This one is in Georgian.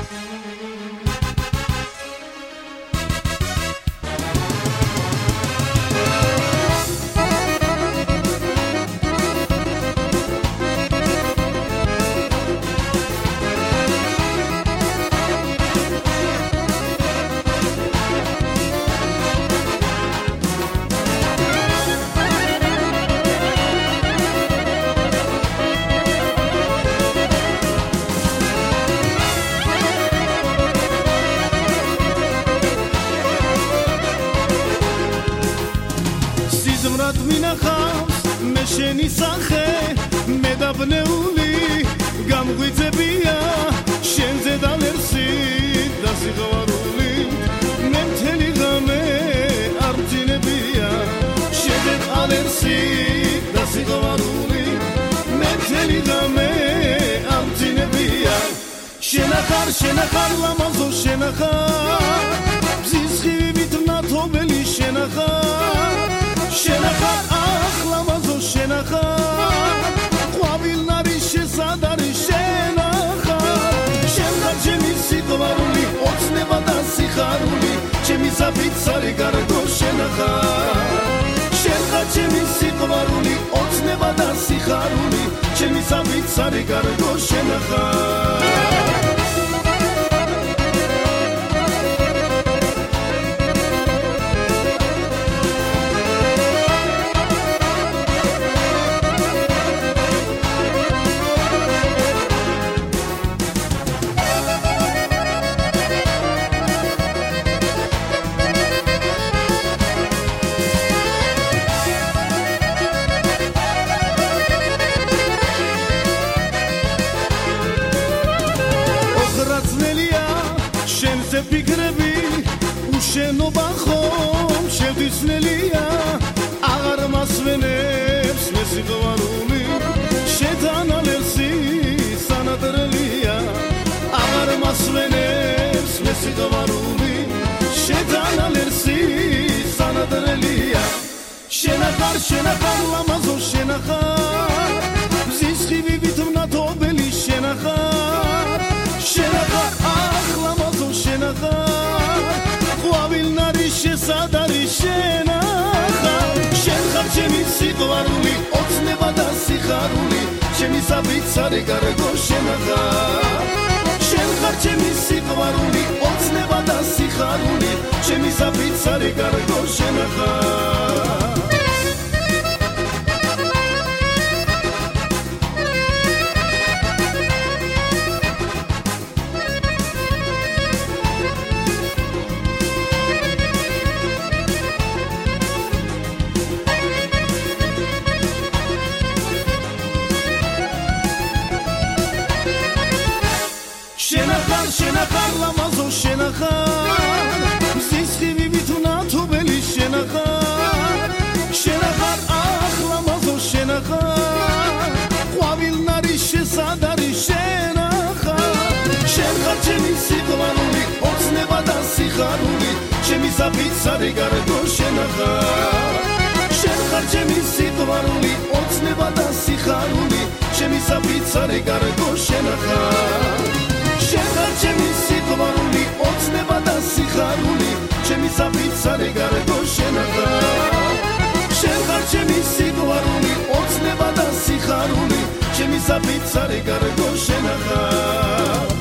ზმრად მინახავს მე შენი სახე მედაბნეული გამღვიძებია შენზე დალერსი და სიყვარული მე მთელი ღამე არ მძინებია შენზე დალერსი და სიყვარული მე მთელი ღამე არ მძინებია შენახარ ლამაზო შენახარ ბზის ხივით ნათობელი შენახარ ახლამაზო შენახარ ყვავილნარი შესადარი შენახარ ჩემი სიყვარული ოცნება და სიხარული ჩემი საფიცარი გარდო შენახარ ჩემი სიყვარული ოცნება და სიხარული ჩემი საფიცარი გარდო შენახარ შენზე ფიქრები უშენობა ხომ შევდისნელია აღარ მასვენებს მე სიყვარული შეთან ალერსი სანადრელია აღარ მასვენებს მე სიყვარული შეთან ალერსი სანადრელია შენახარ ლამაზო შენახარ ბზის ხივით ნათობელი შენახარ ახლამაზო შენახარ ყვავილნარი შესადარი შენახარ ჩემი სიყვარული ოცნება და სიხარული ჩემი საფიცარი გარდო შენახარ ჩემი სიყვარული ოცნება და სიხარული ჩემი საფიცარი გარდო შენახარ შენახარ ლამაზო შენახარ ბზის ხივით ნათობელი შენახარ ახლამაზო შენახარ ყვავილნარი შესადარი შენახარ ჩემი სიყვარული ოცნება და სიხარული ჩემი საფიცარი გარდო შენახარ ჩემი სიყვარული ოცნება და სიხარული ჩემი საფიცარი გარდო შენახარ ჩემი სიყვარული ოცნება და სიხარული ჩემი საფიცარი გარდო შენახარ ჩემი სიყვარული ოცნება და სიხარული ჩემი საფიცარი გარდო შენახარ